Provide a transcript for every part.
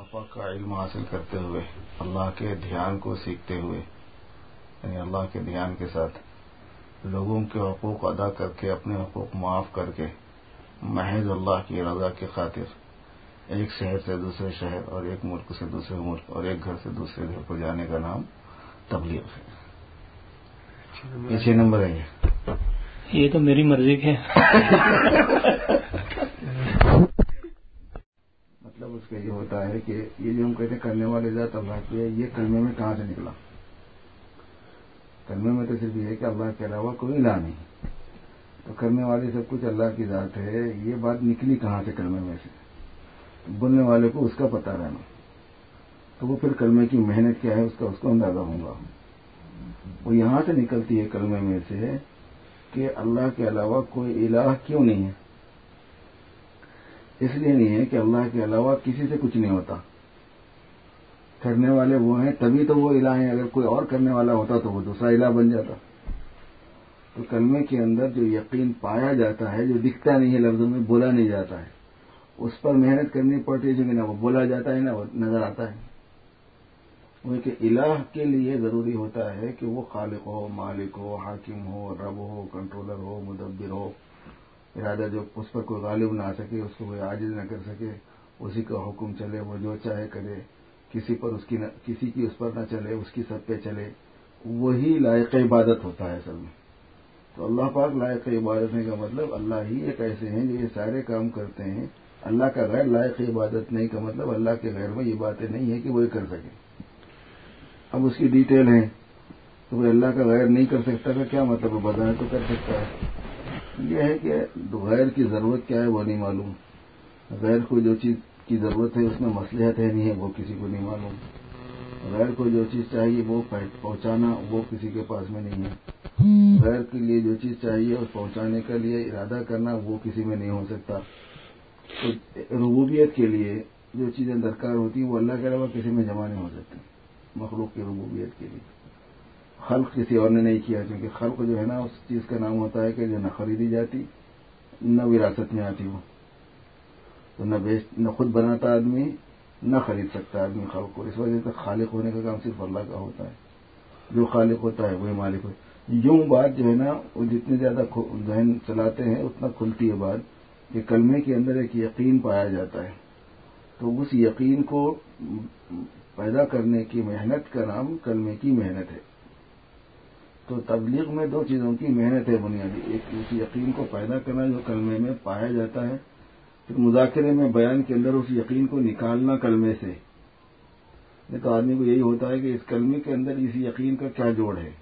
اللہ پاک کا علم حاصل کرتے ہوئے، اللہ کے دھیان کو سیکھتے ہوئے، یعنی اللہ کے دھیان کے ساتھ لوگوں کے حقوق ادا کر کے، اپنے حقوق معاف کر کے، محض اللہ کی رضا کی خاطر ایک شہر سے دوسرے شہر اور ایک ملک سے دوسرے ملک اور ایک گھر سے دوسرے گھر کو جانے کا نام تبلیغ ہے. یہ 6 نمبر ہے. یہ تو میری مرضی ہے. مطلب اس کا یہ ہوتا ہے کہ یہ جو ہم کہتے ہیں کرنے والے ذات اللہ کی ہے، یہ کلمے میں کہاں سے نکلا؟ کلمے میں تو صرف یہ ہے کہ اللہ کے علاوہ کوئی الہ نہیں، تو کرنے والی سب کچھ اللہ کی ذات ہے. یہ بات نکلی کہاں سے کلمے میں سے؟ بولنے والے کو اس کا پتہ رہنا، تو وہ پھر کلمے کی محنت کیا ہے اس کو اندازہ ہوگا. وہ یہاں سے نکلتی ہے کلمے میں سے کہ اللہ کے علاوہ کوئی الہ کیوں نہیں ہے. اس لیے نہیں ہے کہ اللہ کے علاوہ کسی سے کچھ نہیں ہوتا. کرنے والے وہ ہیں تبھی تو وہ الہ ہیں. اگر کوئی اور کرنے والا ہوتا تو وہ دوسرا الہ بن جاتا. تو کلمے کے اندر جو یقین پایا جاتا ہے، جو دکھتا نہیں ہے لفظوں میں، بولا نہیں جاتا ہے، اس پر محنت کرنی پڑتی ہے، کیونکہ نہ وہ بولا جاتا ہے نہ وہ نظر آتا ہے. وہ کہ الہ کے لیے ضروری ہوتا ہے کہ وہ خالق ہو، مالک ہو، حاکم ہو، رب ہو، کنٹرولر ہو، مدبر ہو. ارادہ جو اس پر کوئی غالب نہ آ سکے، اس کو کوئی عاجز نہ کر سکے، اسی کا حکم چلے، وہ جو چاہے کرے، کسی کی اس پر نہ چلے، اس کی سب پہ چلے. وہی لائق عبادت ہوتا ہے اصل میں. تو اللہ پاک لائق عبادت کا مطلب اللہ ہی ایک ایسے ہیں جو یہ سارے کام کرتے ہیں. اللہ کا غیر لائق عبادت نہیں کا مطلب اللہ کے غیر میں یہ باتیں نہیں ہے کہ وہ یہ کر سکے. اب اس کی ڈیٹیل ہے تو وہ اللہ کا غیر نہیں کر سکتا کا کیا مطلب ہے؟ بظاہر تو کر سکتا ہے. یہ ہے کہ غیر کی ضرورت کیا ہے وہ نہیں معلوم. غیر کو جو چیز کی ضرورت ہے اس میں مصلحت ہے نہیں ہے وہ کسی کو نہیں معلوم. غیر کو جو چیز چاہیے وہ پہنچانا وہ کسی کے پاس میں نہیں ہے. غیر کے لیے جو چیز چاہیے اس پہنچانے کے لیے ارادہ کرنا وہ کسی میں نہیں ہو سکتا. تو ربوبیت کے لیے جو چیزیں درکار ہوتی ہیں وہ اللہ کے علاوہ کسی میں جمع نہیں ہو سکتی. مخلوق کی ربوبیت کے لیے خلق کسی اور نے نہیں کیا، کیونکہ خلق جو ہے نا اس چیز کا نام ہوتا ہے کہ جو نہ خریدی جاتی نہ وراثت میں آتی. وہ تو نہ خود بناتا آدمی نہ خرید سکتا آدمی خلق کو. اس وجہ سے خالق ہونے کا کام صرف اللہ کا ہوتا ہے. جو خالق ہوتا ہے وہی مالک ہوتا ہے. یوں بات جو ہے نا وہ جتنے زیادہ ذہن چلاتے ہیں اتنا کھلتی ہے بات کہ کلمے کے اندر ایک یقین پایا جاتا ہے. تو اس یقین کو پیدا کرنے کی محنت کا نام کلمے کی محنت ہے. تو تبلیغ میں 2 چیزوں کی محنت ہے بنیادی. ایک اس یقین کو پیدا کرنا جو کلمے میں پایا جاتا ہے، پھر مذاکرے میں بیان کے اندر اس یقین کو نکالنا کلمے سے. نہیں تو آدمی کو یہی ہوتا ہے کہ اس کلمے کے اندر اس یقین کا کیا جوڑ ہے،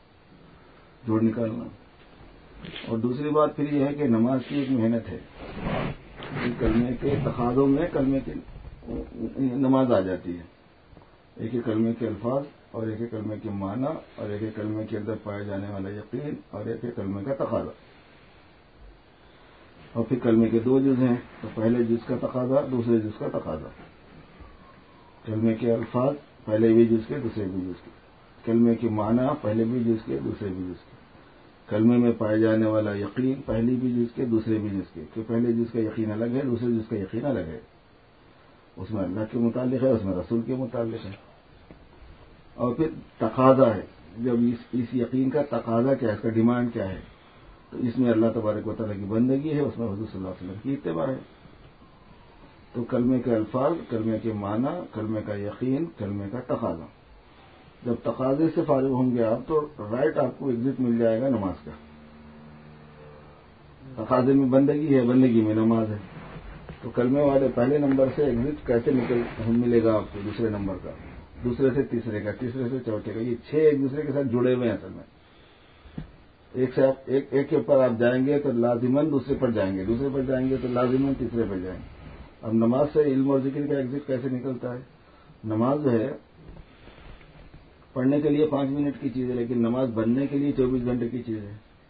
جوڑ نکالنا. اور دوسری بات پھر یہ ہے کہ نماز کی ایک محنت ہے. کلمے کے تقاضوں میں کلمے کی نماز آ جاتی ہے. ایک ہے کلمے کے الفاظ اور ایک ہے کلمے کے معنی اور ایک ہے کلمے کے اندر پائے جانے والا یقین اور ایک ہے کلمے کا تقاضا. اور پھر کلمے کے 2 جز ہیں، تو پہلے جز کا تقاضا، دوسرے جز کا تقاضا. کلمے کے الفاظ پہلے بھی جز کے دوسرے بھی جز کے. کلمے کے معنی پہلے بھی جز کے دوسرے بھی جز کے. کلمے میں پائے جانے والا یقین پہلی بھی جز کے دوسرے بھی جز کے. کہ پہلے جز کا یقین الگ ہے، دوسرے جز کا یقین الگ ہے. اس میں اللہ کے متعلق ہے، اس میں رسول کے متعلق ہے. اور پھر تقاضا ہے. جب اس یقین کا تقاضا کیا ہے، اس کا ڈیمانڈ کیا ہے، تو اس میں اللہ تبارک و تعالیٰ کی بندگی ہے، اس میں حضور صلی اللہ علیہ وسلم کی اتباع ہے. تو کلمے کے الفاظ، کلمے کے معنی، کلمے کا یقین، کلمے کا تقاضا. جب تقاضے سے فارغ ہوں گے آپ تو رائٹ آپ کو ایگزٹ مل جائے گا نماز کا. تقاضے میں بندگی ہے، بندگی میں نماز ہے. تو کلمے والے پہلے نمبر سے ایگزٹ کیسے ملے گا آپ کو دوسرے نمبر کا، دوسرے سے تیسرے کا، تیسرے سے چوتھے کا. یہ 6 ایک دوسرے کے ساتھ جڑے ہوئے ہیں اصل میں. ایک کے اوپر آپ جائیں گے تو لازماً دوسرے پر جائیں گے، دوسرے پر جائیں گے تو لازماً تیسرے پر جائیں گے. اب نماز سے علم اور ذکر کا ایگزٹ کیسے نکلتا ہے؟ نماز جو ہے پڑھنے کے لیے 5 منٹ کی چیز ہے، لیکن نماز بننے کے لیے 24 گھنٹے کی چیز ہے.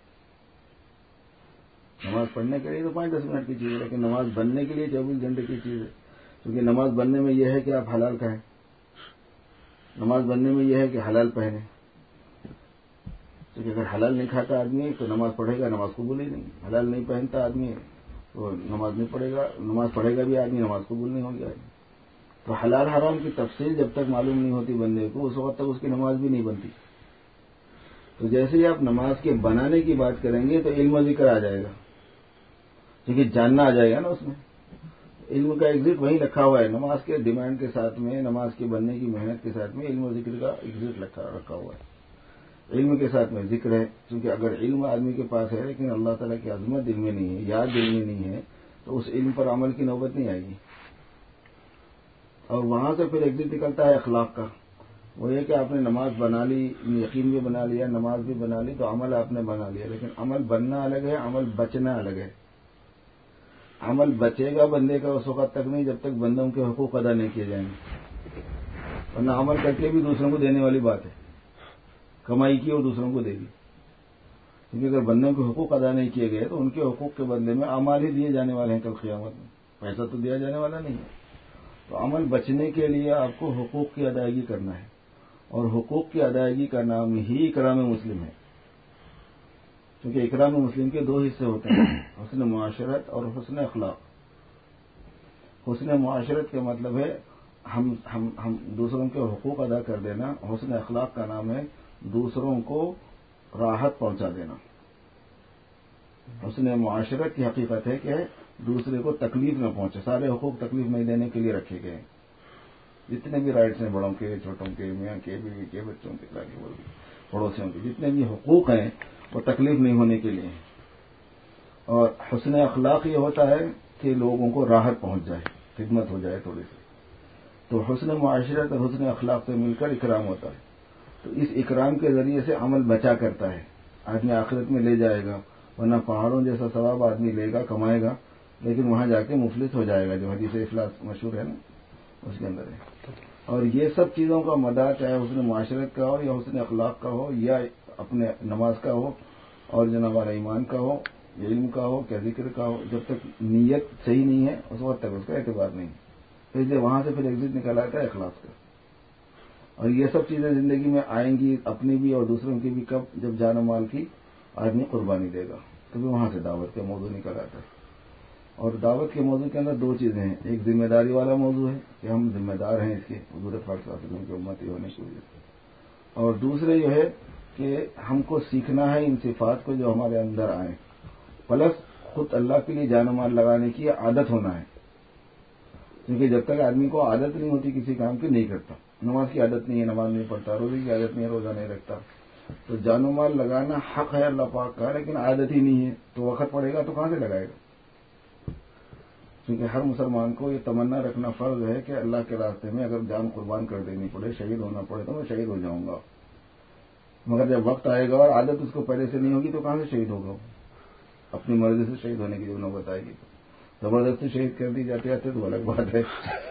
نماز پڑھنے کے لیے تو 5-10 منٹ کی چیز ہے، لیکن نماز بننے کے لیے 24 گھنٹے کی چیز ہے. کیونکہ نماز بننے میں یہ ہے کہ آپ حلال کھائیں، نماز بننے میں یہ ہے کہ حلال پہنیں. کیونکہ اگر حلال نہیں کھاتا آدمی تو نماز پڑھے گا، نماز قبول ہی نہیں. حلال نہیں پہنتا آدمی تو نماز نہیں پڑھے گا، نماز پڑھے گا بھی آدمی، نماز قبول نہیں ہوگی آدمی. تو حلال حرام کی تفصیل جب تک معلوم نہیں ہوتی بندے کو اس وقت تک اس کی نماز بھی نہیں بنتی. تو جیسے ہی آپ نماز کے بنانے کی بات کریں گے تو علم و ذکر آ جائے گا, کیونکہ جاننا آ جائے گا نا. اس میں علم کا ایگزٹ وہیں رکھا ہوا ہے, نماز کے ڈیمانڈ کے ساتھ میں, نماز کے بننے کی محنت کے ساتھ میں علم و ذکر کا ایگزٹ رکھا ہوا ہے. علم کے ساتھ میں ذکر ہے, کیونکہ اگر علم آدمی کے پاس ہے لیکن اللہ تعالیٰ کی عظمت دل میں نہیں ہے, یاد دل میں نہیں ہے, تو اس علم پر عمل کی نوبت نہیں آئے گی. اور وہاں سے پھر ایگزٹ نکلتا ہے اخلاق کا. وہ یہ کہ آپ نے نماز بنا لی, یقین بھی بنا لیا, نماز بھی بنا لی, تو عمل آپ نے بنا لیا, لیکن عمل بننا الگ ہے, عمل بچنا الگ ہے. عمل بچے گا بندے کا اس وقت تک نہیں جب تک بندوں کے حقوق ادا نہیں کیے جائیں گے. ورنہ عمل کر کے بھی دوسروں کو دینے والی بات ہے, کمائی کی اور دوسروں کو دے دی. کیونکہ اگر بندوں کے حقوق ادا نہیں کیے گئے تو ان کے حقوق کے بدلے میں اعمال ہی دیے جانے والے ہیں کل قیامت میں, پیسہ تو دیا جانے والا نہیں ہے. تو عمل بچنے کے لیے آپ کو حقوق کی ادائیگی کرنا ہے, اور حقوق کی ادائیگی کا نام ہی اکرام مسلم ہے. کیونکہ اکرام مسلم کے دو حصے ہوتے ہیں, حسن معاشرت اور حسن اخلاق. حسن معاشرت کا مطلب ہے ہم دوسروں کے حقوق ادا کر دینا. حسن اخلاق کا نام ہے دوسروں کو راحت پہنچا دینا. حسن معاشرت کی حقیقت ہے کہ دوسرے کو تکلیف نہ پہنچے. سارے حقوق تکلیف نہیں دینے کے لیے رکھے گئے ہیں. جتنے بھی رائٹس ہیں, بڑوں کے, چھوٹوں کے, میاں کے, بیوی کے, بچوں کے, پڑوسیوں کے, جتنے بھی حقوق ہیں وہ تکلیف نہیں ہونے کے لیے ہیں. اور حسن اخلاق یہ ہوتا ہے کہ لوگوں کو راحت پہنچ جائے, خدمت ہو جائے تھوڑی سی. تو حسن معاشرت اور حسن اخلاق سے مل کر اکرام ہوتا ہے. تو اس اکرام کے ذریعے سے عمل بچا کرتا ہے. آدمی آخرت میں لے جائے گا, ورنہ پہاڑوں جیسا ثواب آدمی لے گا, کمائے گا, لیکن وہاں جا کے مفلس ہو جائے گا, جو حدیث افلاس مشہور ہے نا اس کے اندر ہے. اور یہ سب چیزوں کا مدار چاہے حسن معاشرت کا ہو یا حسن اخلاق کا ہو یا اپنے نماز کا ہو اور جو ہمارا ایمان کا ہو یا علم کا ہو کیا ذکر کا ہو, جب تک نیت صحیح نہیں ہے اس وقت تک اس کا اعتبار نہیں. اس لیے وہاں سے پھر ایگزٹ نکل آتا ہے اخلاص کا. اور یہ سب چیزیں زندگی میں آئیں گی, اپنی بھی اور دوسروں کی بھی, کب, جب جان و مال کی آدمی قربانی دے گا. تو بھی وہاں سے دعوت کا موضوع نکل آتا ہے. اور دعوت کے موضوع کے اندر دو چیزیں ہیں. ایک ذمہ داری والا موضوع ہے کہ ہم ذمہ دار ہیں اس کے, حضور پاک صلی اللہ علیہ وسلم کی امتی ہونے کی وجہ سے. اور دوسرے یہ ہے کہ ہم کو سیکھنا ہے ان صفات کو جو ہمارے اندر آئیں, پلس خود اللہ کے لیے جان و مال لگانے کی عادت ہونا ہے. کیونکہ جب تک آدمی کو عادت نہیں ہوتی کسی کام کی, نہیں کرتا. نماز کی عادت نہیں ہے, نماز نہیں پڑھتا, روزے کی عادت نہیں ہے, روزہ نہیں رکھتا. تو جان و مال لگانا حق ہے اللہ پاک کا, لیکن عادت ہی نہیں ہے. تو وقت پڑے گا تو کہاں سے لگائے گا؟ کیونکہ ہر مسلمان کو یہ تمنا رکھنا فرض ہے کہ اللہ کے راستے میں اگر جان قربان کر دینی پڑے, شہید ہونا پڑے, تو میں شہید ہو جاؤں گا. مگر جب وقت آئے گا اور عادت اس کو پہلے سے نہیں ہوگی تو کہاں سے شہید ہوگا؟ اپنی مرضی سے شہید ہونے کی جو نوبت آئے گی تو زبردستی شہید کر دی جاتے آتے تو الگ بات ہے.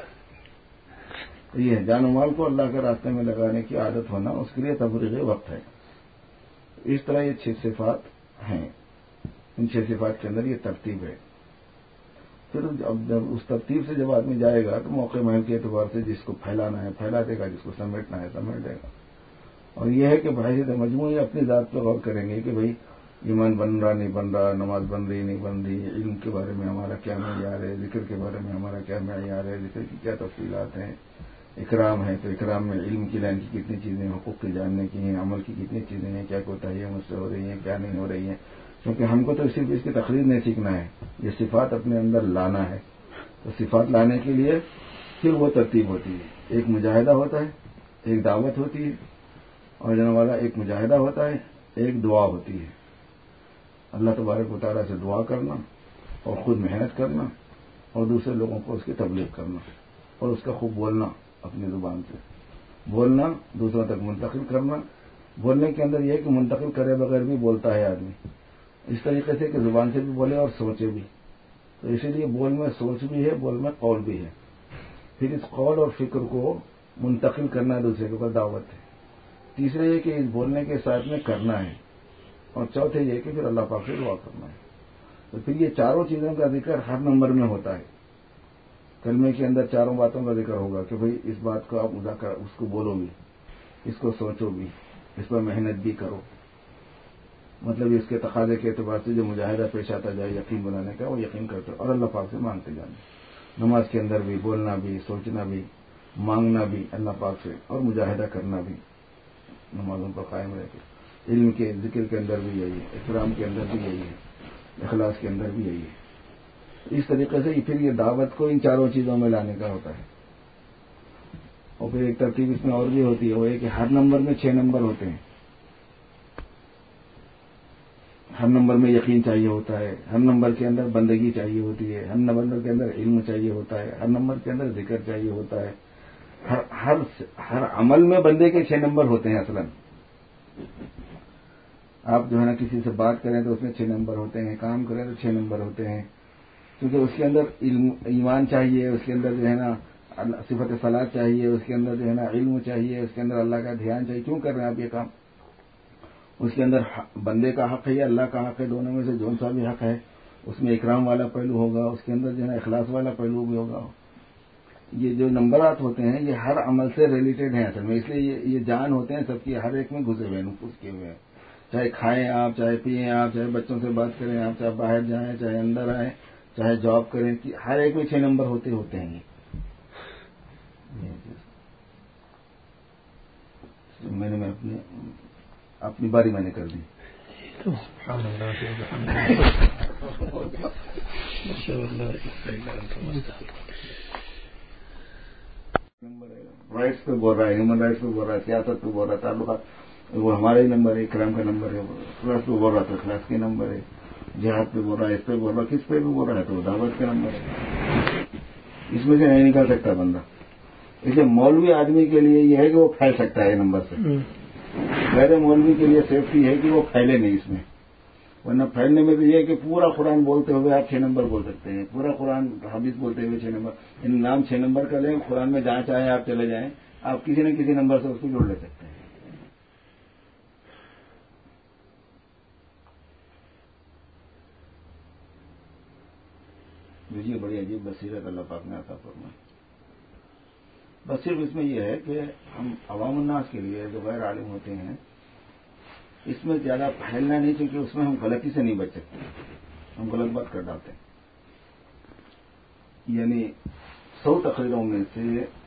یہ ہے جان و مال کو اللہ کے راستے میں لگانے کی عادت ہونا, اس کے لیے تفریغ وقت ہے. اس طرح یہ 6 صفات ہیں. ان 6 صفات کے اندر یہ ترتیب ہے. پھر جب اس ترتیب سے جب آدمی جائے گا تو موقع محل کے اعتبار سے جس کو پھیلانا ہے پھیلا دے گا, جس کو سمیٹنا ہے سمیٹ دے گا. اور یہ ہے کہ بحیثیت مجموعی اپنی ذات پہ غور کریں گے کہ بھئی ایمان بن رہا نہیں بن رہا, نماز بن رہی نہیں بن رہی, علم کے بارے میں ہمارا کیا معیار ہے, ذکر کے بارے میں ہمارا کیا معیار ہے, ذکر کی کیا تفصیلات ہیں, اکرام ہے تو اکرام میں علم کی لائن کی کتنی چیزیں, حقوق کی جاننے کی ہیں, عمل کی کتنی چیزیں ہیں, کیا کوتاہیاں مجھ سے ہو رہی ہیں, کیا نہیں ہو رہی ہیں. کیونکہ ہم کو تو صرف اس کی تقریر نہیں سیکھنا ہے, یہ صفات اپنے اندر لانا ہے. تو صفات لانے کے لیے پھر وہ ترتیب ہوتی ہے. ایک مجاہدہ ہوتا ہے, ایک دعوت ہوتی ہے, اور جناب والا ایک مجاہدہ ہوتا ہے, ایک دعا ہوتی ہے. اللہ تبارک و تعالیٰ سے دعا کرنا اور خود محنت کرنا اور دوسرے لوگوں کو اس کی تبلیغ کرنا اور اس کا خوب بولنا, اپنی زبان سے بولنا, دوسروں تک منتقل کرنا. بولنے کے اندر یہ ہے کہ منتقل کرے بغیر بھی بولتا ہے آدمی, اس طریقے سے کہ زبان سے بھی بولے اور سوچے بھی. تو اسی لیے بول میں سوچ بھی ہے, بول میں قول بھی ہے. پھر اس قول اور فکر کو منتقل کرنا دوسرے کے اوپر دعوت ہے. تیسرے یہ کہ اس بولنے کے ساتھ میں کرنا ہے, اور چوتھے یہ کہ پھر اللہ پاک سے دعا کرنا ہے. تو پھر یہ چاروں چیزوں کا ذکر ہر نمبر میں ہوتا ہے. کلمے کے اندر چاروں باتوں کا ذکر ہوگا کہ بھئی اس بات کو آپ مذاکرہ, اس کو بولو بھی, اس کو سوچو بھی, اس پر محنت بھی کرو. مطلب اس کے تقاضے کے اعتبار سے جو مجاہدہ پیش آتا جائے یقین بنانے کا, وہ یقین کرتے اور اللہ پاک سے مانگتے جانا. نماز کے اندر بھی بولنا بھی, سوچنا بھی, مانگنا بھی اللہ پاک سے اور مجاہدہ کرنا بھی نمازوں پر قائم رہ کے، علم کے ذکر کے اندر بھی یہی ہے، احترام کے اندر بھی یہی ہے، اخلاص کے اندر بھی یہی ہے۔ اس طریقے سے پھر یہ دعوت کو ان چاروں چیزوں میں لانے کا ہوتا ہے۔ اور پھر ایک ترتیب اس میں اور بھی ہوتی ہے، وہ یہ کہ ہر نمبر میں 6 نمبر ہوتے ہیں۔ ہر نمبر میں یقین چاہیے ہوتا ہے، ہر نمبر کے اندر بندگی چاہیے ہوتی ہے، ہر نمبر کے اندر علم چاہیے ہوتا ہے، ہر نمبر کے اندر ذکر چاہیے ہوتا ہے۔ ہر عمل میں بندے کے 6 نمبر ہوتے ہیں اصلاً۔ آپ جو ہے نا کسی سے بات کریں تو اس میں 6 نمبر ہوتے ہیں، کام کریں تو 6 نمبر ہوتے ہیں، کیونکہ اس کے اندر ایمان چاہیے، اس کے اندر جو ہے نا صفت صلاۃ چاہیے، اس کے اندر جو ہے نا علم چاہیے، اس کے اندر اللہ کا دھیان چاہیے۔ کیوں کر رہے ہیں آپ یہ کام؟ اس کے اندر بندے کا حق ہے یا اللہ کا حق ہے، دونوں میں سے جون سا بھی حق ہے، اس میں اکرام والا پہلو ہوگا، اس کے اندر جو ہے نا اخلاص والا پہلو بھی ہوگا۔ یہ جو نمبرات ہوتے ہیں یہ ہر عمل سے ریلیٹڈ ہیں اصل میں، اس لیے یہ جان ہوتے ہیں سب کی، ہر ایک میں گھسے ہوئے ہیں، نفوذ کیے ہوئے ہیں۔ چاہے کھائیں آپ، چاہے پیئیں آپ، چاہے بچوں سے بات کریں آپ، چاہے باہر جائیں، چاہے اندر آئیں، چاہے جاب کریں، ہر ایک میں 6 نمبر ہوتے ہیں یہ۔ میں نے اپنی باری میں نے کر دی۔ رائٹس پہ بول رہا ہے، ہیومن رائٹس پہ بول رہا ہے، سیاست پہ بول رہا ہے، تعلقات وہ ہمارا ہی نمبر ہے، اکرام کا نمبر ہے، اخلاص پہ بول رہا تو اخلاص کے نمبر ہے، جہاد پہ بول رہا ہے، اس پہ بول رہا ہے، کس پہ بھی بول رہا ہے تو دعوت کے نمبر ہے۔ اس میں سے نہیں نکال سکتا بندہ۔ اسے مولوی آدمی کے لیے یہ ہے کہ وہ پھیل سکتا ہے نمبر سے، غیر مولوی کے لیے سیفٹی ہے کہ وہ پھیلے نہیں اس میں، ورنہ پھیلنے میں تو یہ ہے کہ پورا قرآن بولتے ہوئے آپ 6 نمبر بول سکتے ہیں، پورا قرآن حدیث بولتے ہوئے 6 نمبر، ان نام 6 نمبر کا لیں، قرآن میں جہاں چاہیں آپ چلے جائیں، آپ کسی نہ کسی نمبر سے اس کو جوڑ لے سکتے ہیں۔ یہ بڑی عجیب بصیرت اللہ پاک نے عطا فرمائی۔ بس صرف اس میں یہ ہے کہ ہم عوام الناس کے لیے جو غیر عالم ہوتے ہیں اس میں زیادہ پھیلنا نہیں، کیونکہ اس میں ہم غلطی سے نہیں بچ سکتے، ہم غلط بات کر ڈالتے ہیں۔ یعنی 100 تقریروں میں سے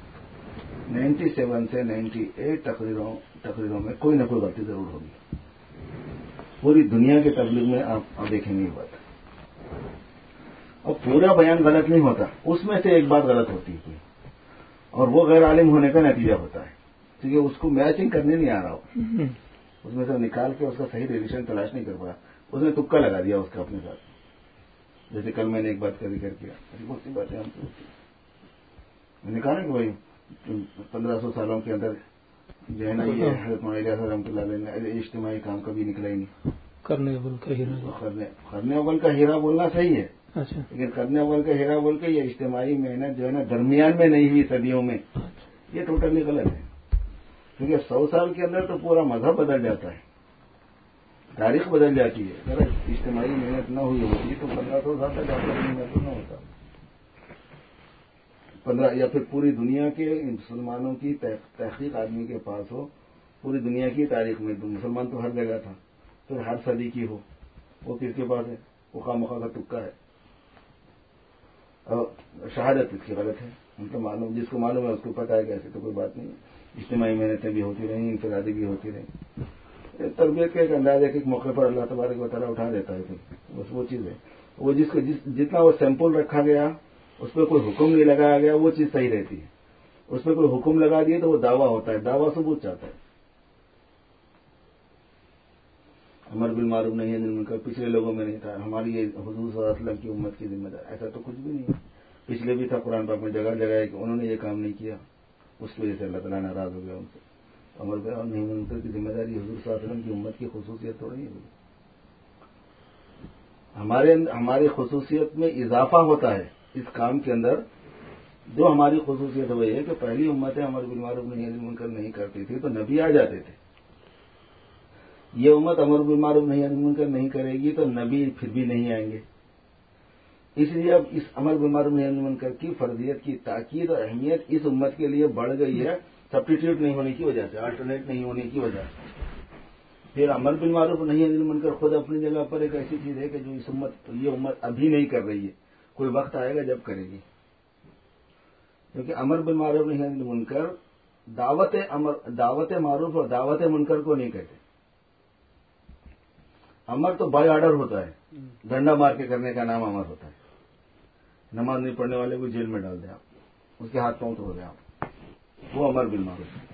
97 سے 98 تقریروں میں کوئی نہ کوئی غلطی ضرور ہوگی۔ پوری دنیا کے تبلیغ میں آپ دیکھیں گے یہ بات، اور پورا بیان غلط نہیں ہوتا، اس میں سے ایک بات غلط ہوتی ہے کوئی، اور وہ غیر عالم ہونے کا نتیجہ ہوتا ہے، کیونکہ اس کو میچنگ کرنے نہیں آ رہا ہو، اس میں سے نکال کے اس کا صحیح ریلیشن تلاش نہیں کر پایا، اس نے تکا لگا دیا اس کا اپنے ساتھ۔ جیسے کل میں نے ایک بات کا ذکر کیا، بہت سی باتیں ہم سے ہوتی ہیں، میں نے کہا نا کہ بھائی 1500 سالوں کے اندر جو ہے نا یہ حضرت مولانا رحمۃ اللہ علیہ نے اجتماعی کام کبھی نکلا ہی نہیں۔ کرنے اول کا ہیرا بولنا صحیح ہے، اچھا، لیکن کرنے اول کا ہیرا بول کے یہ اجتماعی محنت جو ہے نا درمیان میں نہیں ہوئی صدیوں میں، یہ ٹوٹلی غلط ہے، کیونکہ 100 سال کے اندر تو پورا مذہب بدل جاتا ہے، تاریخ بدل جاتی ہے۔ اگر اجتماعی محنت نہ ہوئی ہوتی تو 1500 سال تک آپ کا محنت نہ ہوتا، 15 یا پھر پوری دنیا کے مسلمانوں کی تحقیق آدمی کے پاس ہو، پوری دنیا کی تاریخ میں مسلمان تو ہر جگہ تھا، پھر ہر صدی کی ہو، وہ کس کے پاس ہے؟ وہ خواہ مخواہ کا تکا ہے، اور شہادت اس کی غلط ہے، ان کو معلوم، جس کو معلوم ہے اس کو پتا ہے کہ ایسی تو کوئی بات نہیں ہے، اجتماعی محنتیں بھی ہوتی رہیں، انفرادی بھی ہوتی رہیں، تربیت کا ایک انداز ہے کہ ایک موقع پر اللہ تبارک و تعالیٰ اٹھا دیتا ہے، پھر بس وہ چیز ہے، وہ جس کو جتنا وہ سیمپل رکھا گیا اس پہ کوئی حکم نہیں لگایا گیا، وہ چیز صحیح رہتی ہے، اس پہ کوئی حکم لگا دیے تو وہ دعویٰ ہوتا ہے، دعویٰ ثبوت چاہتا ہے۔ امر بالمعروف نہیں ہے منکر پچھلے لوگوں میں نہیں تھا، ہماری یہ حضور صلی اللہ علیہ وسلم کی امت کی ذمہ داری، ایسا تو کچھ بھی نہیں ہے، پچھلے بھی تھا، قرآن پاک میں جگہ جگہ ہے کہ انہوں نے یہ کام نہیں کیا، اس کی وجہ سے اللہ تعالیٰ ناراض ہو گیا ان سے۔ امر بالمعروف نہیں منکر کی ذمہ داری حضور صلی اللہ علیہ وسلم کی امت کی خصوصیت تھوڑی ہے، ہماری خصوصیت میں اضافہ ہوتا ہے اس کام کے اندر۔ جو ہماری خصوصیت وہی ہے کہ پہلی امتیں امر بالمعروف نہی منکر نہیں کرتی تھی تو نبی آ جاتے تھے، یہ امت امر بالمعروف نہی منکر نہیں کرے گی تو نبی پھر بھی نہیں آئیں گے، اس لیے اب اس امر بالمعروف نہی منکر کی فرضیت کی تاکید اور اہمیت اس امت کے لیے بڑھ گئی ہے، سبسٹیٹیوٹ نہیں ہونے کی وجہ سے، آلٹرنیٹ نہیں ہونے کی وجہ سے۔ پھر امر بالمعروف نہی منکر خود اپنی جگہ پر ایک ایسی چیز ہے کہ جو یہ امت ابھی نہیں کر رہی ہے، کوئی وقت آئے گا جب کرے گی، کیونکہ امر بالمعروف نہی عن المنکر دعوت معروف اور دعوت منکر کو نہیں کہتے. امر تو بائی آرڈر ہوتا ہے، ڈنڈا مار کے کرنے کا نام امر ہوتا ہے. نماز نہیں پڑھنے والے کو جیل میں ڈال دیں آپ، اس کے ہاتھ پاؤں توڑ دیں آپ، وہ امر بالمعروف ہے.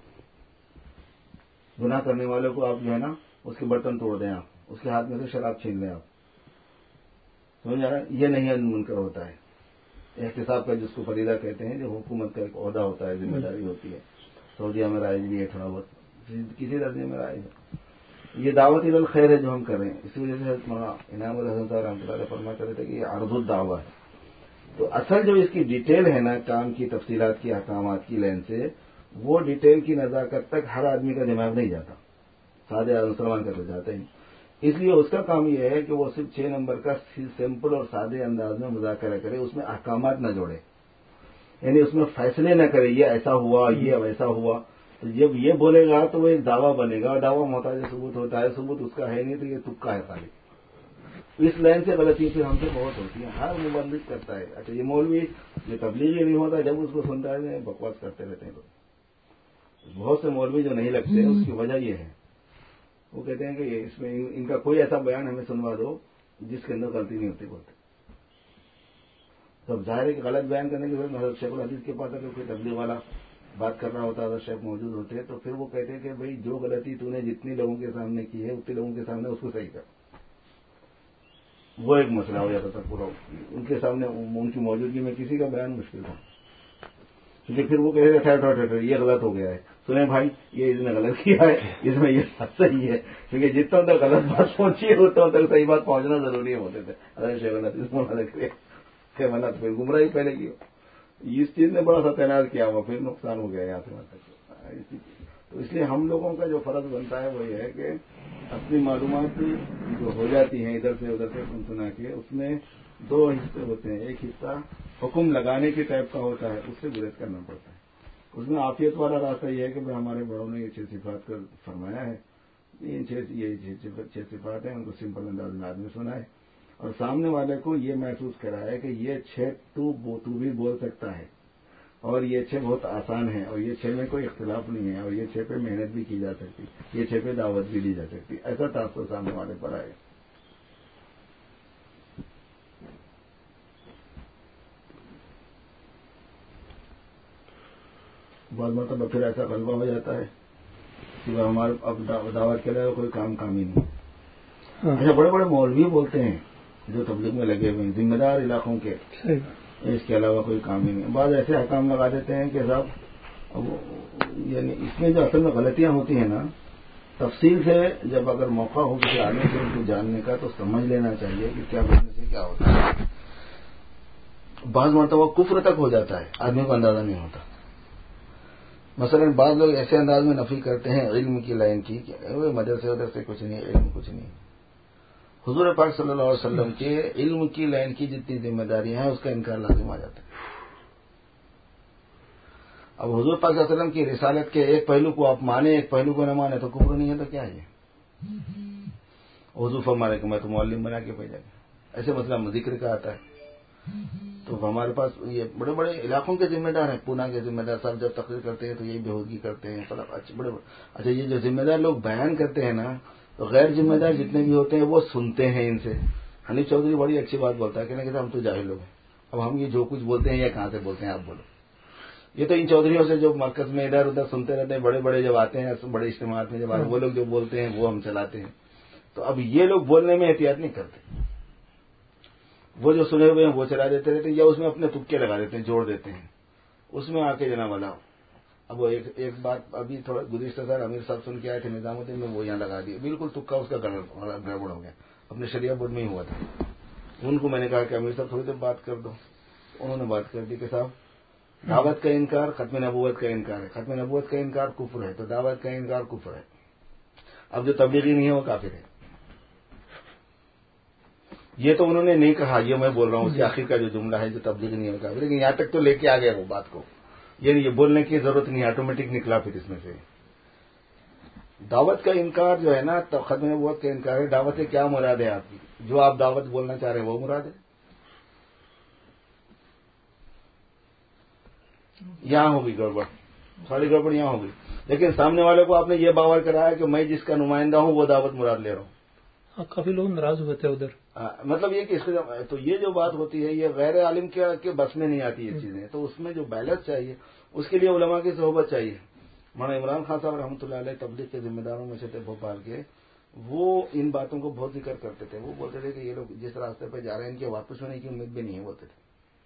گناہ کرنے والے کو آپ جو ہے نا اس کے برتن توڑ دیں آپ، اس کے ہاتھ میں سے شراب چھین لیں آپ، سمجھ آ رہا ہے؟ یہ نہیں منکر ہوتا ہے. احتساب کا جس کو فریضہ کہتے ہیں، جو حکومت کا ایک عہدہ ہوتا ہے، ذمہ داری ہوتی ہے. سعودیہ میں رائج بھی ہے تھوڑا بہت، کسی درجے میں رائج ہے. یہ دعوت الخیر ہے جو ہم کر رہے ہیں. اسی وجہ سے انعام الحسن صاحب رحمۃ اللہ فرماتے رہتے کہ یہ عرض الدعوہ ہے. تو اصل جو اس کی ڈیٹیل ہے نا کام کی تفصیلات کی احکامات کی لین سے، وہ ڈیٹیل کی نزاکت تک ہر آدمی کا دماغ نہیں جاتا، سادے مسلمان کا تو جاتا ہی. اس لیے اس کا کام یہ ہے کہ وہ صرف 6 نمبر کا سمپل اور سادے انداز میں مذاکرہ کرے، اس میں احکامات نہ جوڑے، یعنی اس میں فیصلے نہ کرے یہ ایسا ہوا یہ ویسا ہوا. تو جب یہ بولے گا تو وہ ایک دعویٰ بنے گا، اور دعویٰ محتاج ثبوت ہوتا ہے، ثبوت اس کا ہے نہیں تو یہ تکا ہے خالی. اس لائن سے غلطی پھر ہم سے بہت ہوتی ہے. ہر مبلغ کرتا ہے. اچھا یہ مولوی جو تبلیغی نہیں ہوتا، جب اس کو سنتا ہے بکواس کرتے رہتے ہیں لوگ. بہت سے مولوی جو نہیں لگتے اس کی وجہ یہ ہے، وہ کہتے ہیں کہ اس میں ان کا کوئی ایسا بیان ہمیں سنوا دو جس کے اندر غلطی نہیں ہوتی بولتے. تو ظاہر ہے کہ غلط بیان کرنے کے بعد حضرت شیخ الحدیث کے پاس اگر کوئی تبلیغ والا بات کر رہا ہوتا، اگر شیخ موجود ہوتے تو پھر وہ کہتے ہیں کہ بھئی جو غلطی تو نے جتنی لوگوں کے سامنے کی ہے اتنے لوگوں کے سامنے اس کو صحیح کر. وہ ایک مسئلہ ہو جاتا تھا پورا. ان کے سامنے ان کی موجودگی میں کسی کا بیان مشکل تھا، کیونکہ پھر وہ کہتے ٹھہر یہ غلط ہو گیا ہے. سنیں بھائی یہ اس نے غلط کیا ہے، اس میں یہ بات صحیح ہے، کیونکہ جتنا تک غلط بات پہنچی ہے اتنا تک صحیح بات پہنچنا ضروری ہوتے تھے. ارے شیخ الحدیث مولانا کہ غلط پھر گمراہی پہلے کی. اس چیز نے بڑا سا تعینات کیا ہوا، پھر نقصان ہو گیا یہاں سے وہاں تک. تو اس لیے ہم لوگوں کا جو فرض بنتا ہے وہ یہ ہے کہ اپنی معلومات جو ہو جاتی ہیں ادھر سے ادھر سے سنا کے، اس میں 2 حصے ہوتے ہیں. ایک حصہ حکم لگانے کے ٹائپ کا ہوتا ہے، اس سے گریز کرنا پڑتا ہے. اس میں عافیت والا راستہ یہ ہے کہ ہمارے بڑوں نے یہ 6 صفات کر فرمایا ہے، یہ 6 صفات ہیں، ان کو سمپل انداز میں آدمی سنا ہے اور سامنے والے کو یہ محسوس کرایا ہے کہ یہ 6 تو بھی بول سکتا ہے، اور یہ 6 بہت آسان ہے، اور یہ 6 میں کوئی اختلاف نہیں ہے، اور یہ 6 پہ محنت بھی کی جا سکتی، یہ 6 پہ دعوت بھی دی جا سکتی. ایسا تاثر سامنے والے پر آئے. بعض مرتبہ پھر ایسا غلبہ ہو جاتا ہے کہ ہمارے اب دعوت کے علاوہ کوئی کام ہی نہیں. اچھا بڑے بڑے مولوی بولتے ہیں جو تبلیغ میں لگے ہوئے ہیں، ذمہ دار علاقوں کے، اس کے علاوہ کوئی کام ہی نہیں. بعض ایسے حکام لگا دیتے ہیں کہ صاحب یعنی اس میں جو اصل میں غلطیاں ہوتی ہیں نا، تفصیل سے جب اگر موقع ہو کسی آدمی سے ان کو جاننے کا تو سمجھ لینا چاہیے کہ کیا بولنے سے کیا ہوتا ہے. بعض مرتبہ کفر تک ہو جاتا ہے، آدمی کو اندازہ نہیں ہوتا. مثلا بعض لوگ ایسے انداز میں نفی کرتے ہیں علم کی لائن کی کہ مدرسے ادھر سے کچھ نہیں، علم کچھ نہیں. حضور پاک صلی اللہ علیہ وسلم کے علم کی لائن کی جتنی ذمہ داریاں ہیں اس کا انکار لازم آ جاتا ہے. اب حضور پاک صلی اللہ علیہ وسلم کی رسالت کے ایک پہلو کو آپ مانیں ایک پہلو کو نہ مانیں تو کفر نہیں ہے تو کیا ہے؟ حضور فرمانے کہ میں تو معلم بنا کے بھیجا گیا، ایسے مسئلہ ذکر کا آتا ہے. تو ہمارے پاس یہ بڑے بڑے علاقوں کے ذمہ دار ہیں، پونا کے ذمہ دار صاحب جب تقریر کرتے ہیں تو یہی بےہودگی کرتے ہیں. اچھا یہ جو ذمہ دار لوگ بیان کرتے ہیں نا، تو غیر ذمہ دار جتنے بھی ہوتے ہیں وہ سنتے ہیں ان سے. حنیف چودھری بڑی اچھی بات بولتا ہے، کہتے ہم تو جاہل لوگ ہیں، اب ہم یہ جو کچھ بولتے ہیں یہ کہاں سے بولتے ہیں آپ بولو. یہ تو ان چودھریوں سے جو مرکز میں ادھر ادھر سنتے رہتے ہیں، بڑے بڑے جب آتے ہیں بڑے اجتماعات میں جب آتے ہیں وہ لوگ جو بولتے ہیں وہ ہم چلاتے ہیں. تو اب یہ لوگ بولنے میں احتیاط نہیں کرتے، وہ جو سنے ہوئے ہیں وہ چلا دیتے رہتے ہیں، یا اس میں اپنے تکے لگا دیتے ہیں، جوڑ دیتے ہیں. اس میں آ کے جناب والا اب وہ ایک بات ابھی تھوڑا گزشتہ سال امیر صاحب سن کے آئے تھے نظام الدین میں، وہ یہاں لگا دیا، بالکل تکا اس کا گڑبڑ ہو گیا. اپنے شریعہ بورڈ میں ہی ہوا تھا. ان کو میں نے کہا کہ امیر صاحب تھوڑی دیر بات کر دو. انہوں نے بات کر دی کہ صاحب دعوت کا انکار ختم نبوت کا انکار ہے، ختم نبوت کا انکار کفر ہے، تو دعوت کا انکار کفر ہے. اب جو تبلیغی نہیں ہے وہ کافر ہے. یہ تو انہوں نے نہیں کہا، یہ میں بول رہا ہوں اس کے آخر کا جو جملہ ہے جو تبلیغی نہیں ہے وہ کافر ہے، لیکن یہاں تک تو لے کے آ گئے وہ بات کو، یہ بولنے کی ضرورت نہیں، آٹومیٹک نکلا پھر اس میں سے. دعوت کا انکار جو ہے نا ختم نبوت کا انکار ہے. دعوت سے کیا مراد ہے آپ کی؟ جو آپ دعوت بولنا چاہ رہے ہیں وہ مراد ہے. یہاں ہوگی گڑبڑ، ساری گڑبڑ یہاں ہوگی. لیکن سامنے والے کو آپ نے یہ باور کرایا کہ میں جس کا نمائندہ ہوں وہ دعوت مراد لے رہا ہوں. کافی لوگ ناراض ہوئے تھے ادھر. مطلب یہ کہ تو یہ جو بات ہوتی ہے یہ غیر عالم کے بس میں نہیں آتی یہ چیزیں. تو اس میں جو بیلنس چاہیے اس کے لیے علماء کی صحبت چاہیے. مولانا عمران خان صاحب رحمۃ اللہ علیہ تبلیغ کے ذمہ داروں میں سے تھے بھوپال کے. وہ ان باتوں کو بہت ذکر کرتے تھے. وہ بولتے تھے کہ یہ لوگ جس راستے پہ جا رہے ہیں ان کے واپس ہونے کی امید بھی نہیں ہے. بولتے تھے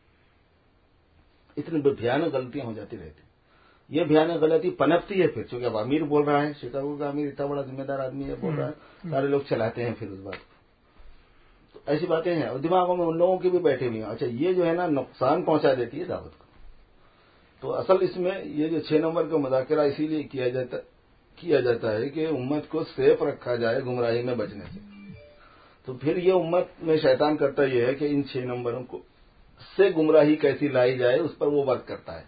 اتنی بھیانک غلطیاں ہو جاتی رہتی. یہ بھیانک غلطی پنپتی ہے پھر، چونکہ اب امیر بول رہا ہے، شکاگو کا امیر اتنا بڑا ذمہ دار آدمی ہے بول رہا ہے، سارے لوگ چلاتے ہیں پھر اس بات کو. تو ایسی باتیں ہیں اور دماغوں میں ان لوگوں کی بھی بیٹھے ہوئی ہیں. اچھا یہ جو ہے نا نقصان پہنچا دیتی ہے دعوت کو. تو اصل اس میں یہ جو 6 نمبر کا مذاکرہ اسی لیے کیا جاتا ہے کہ امت کو سیف رکھا جائے گمراہی میں بچنے سے. تو پھر یہ امت میں شیطان کرتا یہ ہے کہ ان 6 نمبروں کو سے گمراہی کیسی لائی جائے اس پر وہ ورک کرتا ہے.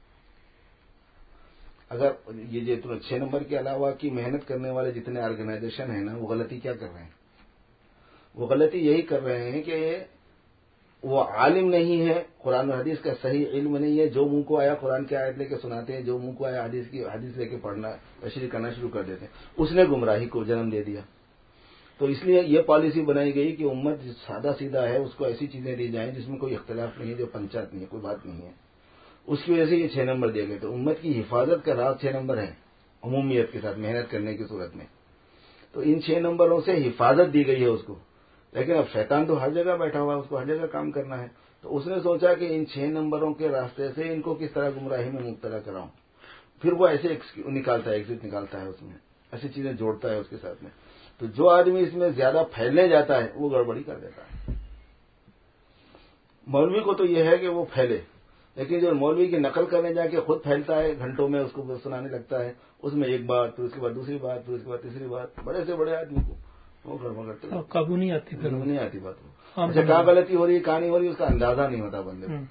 اگر یہ جو 6 نمبر کے علاوہ کی محنت کرنے والے جتنے آرگنائزیشن ہیں نا وہ غلطی کیا کر رہے ہیں؟ وہ غلطی یہی کر رہے ہیں کہ وہ عالم نہیں ہے، قرآن و حدیث کا صحیح علم نہیں ہے. جو منہ کو آیا قرآن کی آیت لے کے سناتے ہیں، جو منہ کو آیا حدیث لے کے پڑھنا تشریح کرنا شروع کر دیتے ہیں. اس نے گمراہی کو جنم دے دیا. تو اس لیے یہ پالیسی بنائی گئی کہ امت سادہ سیدھا ہے اس کو ایسی چیزیں دی جائیں جس میں کوئی اختلاف نہیں ہے، جو پنچات نہیں ہے، کوئی بات نہیں ہے. اس کی وجہ سے یہ 6 نمبر دیے گئے. تو امت کی حفاظت کا راز 6 نمبر ہے عمومیت کے ساتھ محنت کرنے کی صورت میں. تو ان 6 نمبروں سے حفاظت دی گئی ہے اس کو. لیکن اب شیطان تو ہر جگہ بیٹھا ہوا ہے، اس کو ہر جگہ کام کرنا ہے. تو اس نے سوچا کہ ان 6 نمبروں کے راستے سے ان کو کس طرح گمراہی میں مبتلا کراؤں. پھر وہ ایسے نکالتا ہے، ایگزٹ نکالتا ہے، اس میں ایسی چیزیں جوڑتا ہے اس کے ساتھ میں. تو جو آدمی اس میں زیادہ پھیلنے جاتا ہے وہ گڑبڑی کر دیتا ہے. مولوی کو تو یہ ہے کہ وہ پھیلے، لیکن جو مولوی کی نقل کرنے جا کے خود پھیلتا ہے، گھنٹوں میں اس کو سنانے لگتا ہے، اس میں ایک بات، پھر اس کے بعد دوسری بات، پھر اس کے بعد تیسری بات، بڑے سے بڑے آدمی کو وہ گڑبڑ کرتے ہیں. قابو نہیں آتی، پھر نہیں آتی بات کو. اچھا کہاں غلطی ہو رہی ہے کہاں نہیں ہو رہی اس کا اندازہ نہیں ہوتا بندے کو.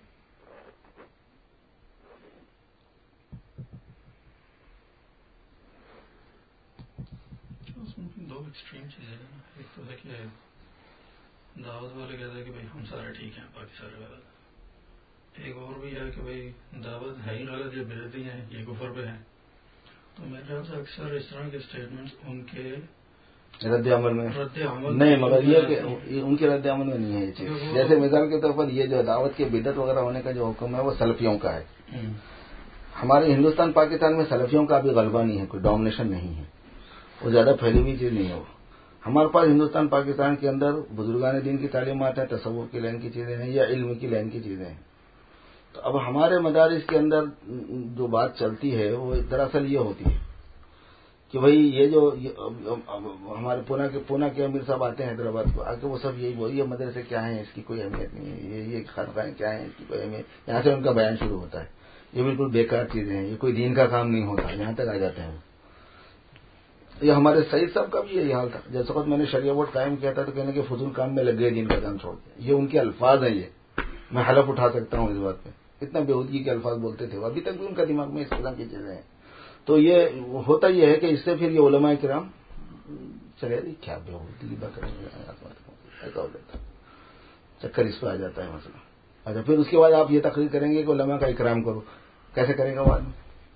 دو ایکسٹریم چیزیں ہیں. ایک تو ہے کہ دعوت والے کہتے ہیں کہ بھائی ہم سارے ٹھیک ہیں، باقی سارے غلط. ایک اور بھی ہے کہ بھائی دعوت ہے ہی غلط، یہ بدعتی ہیں، یہ کفر پہ ہیں. تو میرے خیال سے اکثر اس طرح کے اسٹیٹمنٹس ان کے رد عمل میں نہیں، مگر یہ کہ ان کے رد عمل میں نہیں ہے یہ چیز. جیسے مثال کے طور پر یہ جو دعوت کے بدعت وغیرہ ہونے کا جو حکم ہے وہ سلفیوں کا ہے. ہمارے ہندوستان پاکستان میں سلفیوں کا بھی غلبہ نہیں ہے، کوئی ڈومینیشن نہیں ہے، وہ زیادہ پھیلی ہوئی چیز نہیں ہے. وہ ہمارے پاس ہندوستان پاکستان کے اندر بزرگان دین کی تعلیمات ہیں، تصوف کی لائن کی چیزیں ہیں یا علم کی لائن کی چیزیں ہیں. تو اب ہمارے مدارس کے اندر جو بات چلتی ہے وہ دراصل یہ ہوتی ہے کہ بھائی یہ جو ہمارے پونا کے امیر صاحب آتے ہیں حیدرآباد کو آ کے وہ سب یہی یہ مدرسے کیا ہیں، اس کی کوئی اہمیت نہیں ہے، یہ خانقاہیں کیا ہیں، اس کی کوئی اہمیت. یہاں سے ان کا بیان شروع ہوتا ہے. یہ بالکل بیکار چیزیں ہیں، یہ کوئی دین کا کام نہیں ہوتا، یہاں تک آ جاتے ہیں. یہ ہمارے سعید صاحب کا بھی یہی حال تھا. جیسے وقت میں نے شریعہ بورڈ قائم کیا تھا تو کہنے کے فضول کام میں لگ گئے دین کا کام چھوڑ کے. یہ ان کے الفاظ ہیں، یہ میں حلف اٹھا سکتا ہوں اس بات پہ. اتنا بےہودگی کے الفاظ بولتے تھے، ابھی تک بھی ان کا دماغ میں اس طرح کی چیزیں ہیں. تو یہ ہوتا یہ ہے کہ اس سے پھر یہ علماء کرام چلے رہی کیا بےہودگی بات کریں گے، ایسا ہو جاتا ہے، چکر اس پہ آ جاتا ہے مسئلہ. اچھا پھر اس کے بعد آپ یہ تقریر کریں گے کہ علماء کا اکرام کرو. کیسے کرے گا وہ آدمی؟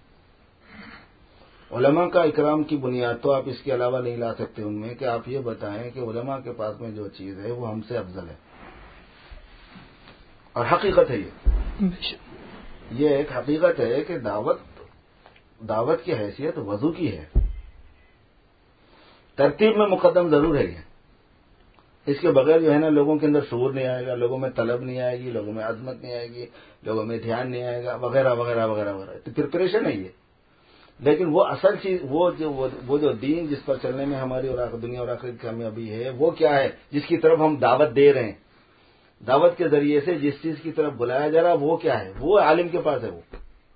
علماء کا اکرام کی بنیاد تو آپ اس کے علاوہ نہیں لا سکتے ان میں کہ آپ یہ بتائیں کہ علماء کے پاس میں جو چیز ہے وہ ہم سے افضل ہے. اور حقیقت ہے یہ ایک حقیقت ہے کہ دعوت کی حیثیت وضو کی ہے. ترتیب میں مقدم ضرور ہے یہ. اس کے بغیر جو ہے نا لوگوں کے اندر شعور نہیں آئے گا، لوگوں میں طلب نہیں آئے گی، لوگوں میں عظمت نہیں آئے گی، لوگوں میں دھیان نہیں آئے گا، وغیرہ وغیرہ وغیرہ وغیرہ. تو پریپریشن ہے یہ. لیکن وہ اصل چیز وہ جو دین جس پر چلنے میں ہماری دنیا اور آخرت کی کامیابی ہے وہ کیا ہے، جس کی طرف ہم دعوت دے رہے ہیں، دعوت کے ذریعے سے جس چیز کی طرف بلایا جا رہا وہ کیا ہے، وہ عالم کے پاس ہے. وہ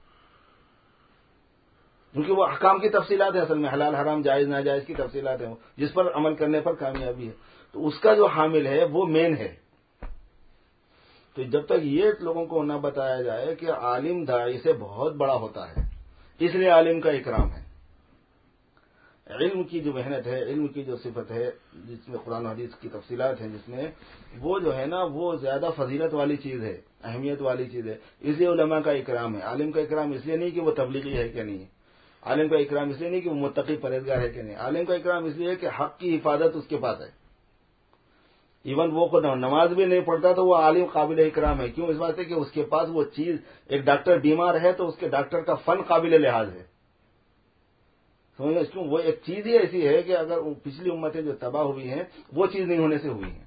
کیونکہ وہ احکام کی تفصیلات ہیں، اصل میں حلال حرام جائز ناجائز کی تفصیلات ہیں، جس پر عمل کرنے پر کامیابی ہے. تو اس کا جو حامل ہے وہ مین ہے. تو جب تک یہ لوگوں کو نہ بتایا جائے کہ عالم داعی سے بہت بڑا ہوتا ہے، اس لیے عالم کا اکرام ہے. علم کی جو محنت ہے، علم کی جو صفت ہے، جس میں قرآن و حدیث کی تفصیلات ہیں، جس میں وہ جو ہے نا وہ زیادہ فضیلت والی چیز ہے، اہمیت والی چیز ہے. اس لیے علماء کا اکرام ہے. عالم کا اکرام اس لیے نہیں کہ وہ تبلیغی ہے کہ نہیں ہے، عالم کا اکرام اس لیے نہیں کہ وہ متقی پرہیزگار ہے کہ نہیں، عالم کا اکرام اس لیے کہ حق کی حفاظت اس کے پاس ہے. ایون وہ خود نماز بھی نہیں پڑھتا تو وہ عالم قابل اکرام ہے. کیوں؟ اس بات ہے کہ اس کے پاس وہ چیز، ایک ڈاکٹر بیمار ہے تو اس کے ڈاکٹر کا فن قابل لحاظ ہے. سمجھے؟ کیوں؟ وہ ایک چیز ہی ایسی ہے کہ اگر پچھلی امتیں جو تباہ ہوئی ہیں وہ چیز نہیں ہونے سے ہوئی ہیں.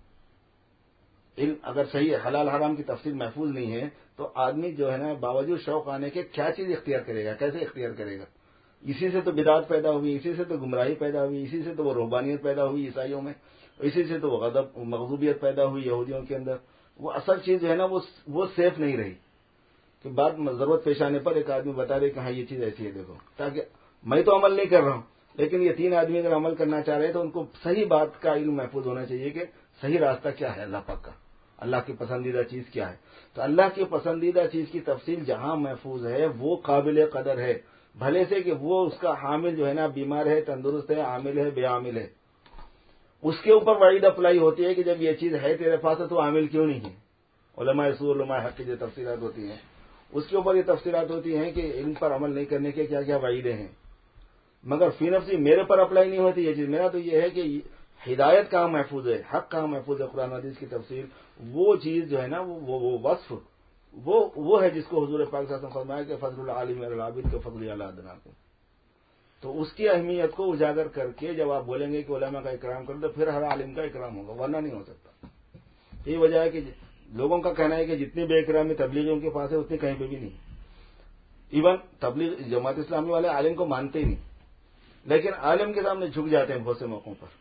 علم اگر صحیح ہے، حلال حرام کی تفصیل محفوظ نہیں ہے تو آدمی جو ہے نا باوجود شوق آنے کے کیا چیز اختیار کرے گا، کیسے اختیار کرے گا؟ اسی سے تو بدعت پیدا ہوئی، اسی سے تو گمراہی پیدا ہوئی، اسی سے تو وہ رہبانیت پیدا ہوئی عیسائیوں میں، اسی سے تو وہ غضب مغضوبیت پیدا ہوئی یہودیوں کے اندر. وہ اصل چیز جو ہے نا وہ سیف نہیں رہی کہ بعد ضرورت پیش آنے پر ایک آدمی بتا دے کہ ہاں یہ چیز ایسی ہے دیکھو، تاکہ میں تو عمل نہیں کر رہا ہوں لیکن یہ 3 آدمی اگر عمل کرنا چاہ رہے ہیں تو ان کو صحیح بات کا علم محفوظ ہونا چاہیے کہ صحیح راستہ کیا ہے اللہ پاک کا، اللہ کی پسندیدہ چیز کیا ہے. تو اللہ کی پسندیدہ چیز کی تفصیل جہاں محفوظ ہے وہ قابل قدر ہے، بھلے سے کہ وہ اس کا حامل جو ہے نا بیمار ہے، تندرست ہے، عامل ہے، بے عامل ہے. اس کے اوپر وعید اپلائی ہوتی ہے کہ جب یہ چیز ہے تیرے پاس تو عامل کیوں نہیں ہے. علماء سو، علماء حق کی جو تفصیلات ہوتی ہیں اس کے اوپر یہ تفصیلات ہوتی ہیں کہ ان پر عمل نہیں کرنے کے کیا کیا وعیدیں ہیں. مگر فی نفسی میرے پر اپلائی نہیں ہوتی یہ چیز. میرا تو یہ ہے کہ ہدایت کہاں محفوظ ہے، حق کہاں محفوظ ہے، قرآن حدیث کی تفصیل، وہ چیز جو ہے نا وہ وصف وہ ہے جس کو حضور پاک صلی اللہ علیہ وسلم فرمایا کہ فضل العالم علی العابد کے فضل علی ادناکم. تو اس کی اہمیت کو اجاگر کر کے جب آپ بولیں گے کہ علماء کا اکرام کریں تو پھر ہر عالم کا اکرام ہوگا، ورنہ نہیں ہو سکتا. یہی وجہ ہے کہ لوگوں کا کہنا ہے کہ جتنی بے اکرامی تبلیغیوں کے پاس ہے اتنی کہیں پہ بھی نہیں. ایون تبلیغ جماعت اسلامی والے عالم کو مانتے ہی نہیں، لیکن عالم کے سامنے جھک جاتے ہیں بہت سے موقعوں پر.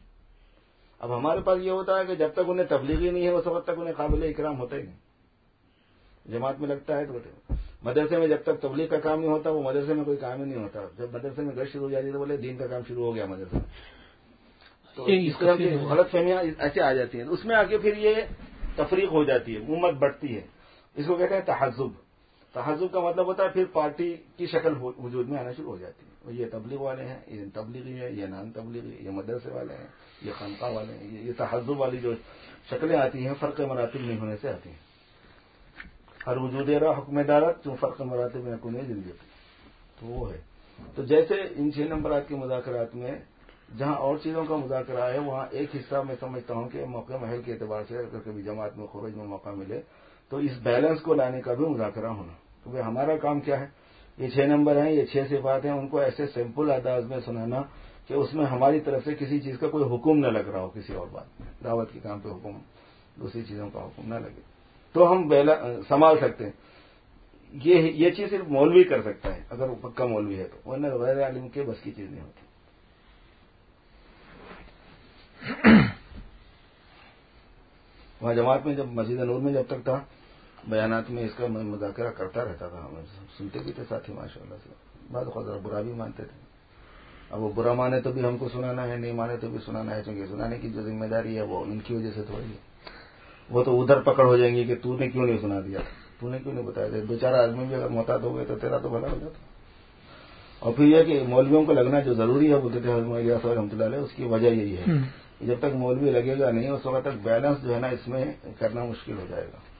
اب ہمارے پاس یہ ہوتا ہے کہ جب تک انہیں تبلیغی نہیں ہے اس وقت تک انہیں قابل اکرام ہوتا ہی نہیں. جماعت میں لگتا ہے تو مدرسے میں جب تک تبلیغ کا کام نہیں ہوتا وہ مدرسے میں کوئی کام ہی نہیں ہوتا. جب مدرسے میں گشت شروع ہو جاتی ہے تو بولے دین کا کام شروع ہو گیا مدرسے میں. تو اس طرح کی غلط فہمیاں ایسے آ جاتی ہیں. اس میں آ کے پھر یہ تفریق ہو جاتی ہے، امت بڑھتی ہے. اس کو کہتے ہیں تحزب. تحزب کا مطلب ہوتا ہے پھر پارٹی کی شکل وجود میں آنا شروع ہو جاتی ہے. یہ تبلیغ والے ہیں، یہ تبلیغی ہے، یہ نان تبلیغی، یہ مدرسے والے ہیں، یہ خانقاہ والے ہیں. یہ تحزب والی جو شکلیں آتی ہیں فرق مراتب نہیں ہونے سے آتی ہیں. ہر وجود را حکم دارت جو فرق مراتب میں کنے زندگی تو وہ ہے. تو جیسے ان 6 نمبرات کے مذاکرات میں جہاں اور چیزوں کا مذاکرہ ہے وہاں ایک حصہ میں سمجھتا ہوں کہ موقع محل کے اعتبار سے اگر کبھی جماعت میں خروج میں موقع ملے تو اس بیلنس کو لانے کا بھی مذاکرہ ہونا. تو بھائی ہمارا کام کیا ہے؟ یہ 6 نمبر ہیں، یہ 6 صفات ہیں، ان کو ایسے سمپل انداز میں سنانا کہ اس میں ہماری طرف سے کسی چیز کا کوئی حکم نہ لگ رہا ہو، کسی اور بات میں دعوت کے کام پہ حکم، دوسری چیزوں کا حکم نہ لگے تو ہم سنبھال سکتے ہیں. یہ چیز صرف مولوی کر سکتا ہے اگر وہ پکا مولوی ہے تو، ورنہ غیر عالم کے بس کی چیز نہیں ہوتی. وہاں جماعت میں جب مسجد نور میں جب تک تھا بیانات میں اس کا میں مذاکرہ کرتا رہتا تھا. ہمیں سنتے بھی تھے ساتھی ماشاء اللہ سے. بعض خود برا بھی مانتے تھے. اب وہ برا مانے تو بھی ہم کو سنانا ہے، نہیں مانے تو بھی سنانا ہے، چونکہ سنانے کی جو ذمہ داری ہے وہ ان کی وجہ سے تھوڑی ہے. وہ تو ادھر پکڑ ہو جائیں گی کہ تو نے کیوں نہیں سنا دیا، تو نے کیوں نہیں بتایا تھا. 2-4 آدمی بھی اگر محتاط ہو گئے تو تیرا تو بھلا ہو جاتا. اور پھر یہ کہ مولویوں کو لگنا جو ضروری ہے بولتے تھے حضرت الیاس رحمۃ اللہ علیہ، اس کی وجہ یہی ہے جب تک مولوی لگے گا نہیں اس وقت تک بیلنس جو ہے نا اس میں کرنا مشکل ہو جائے گا.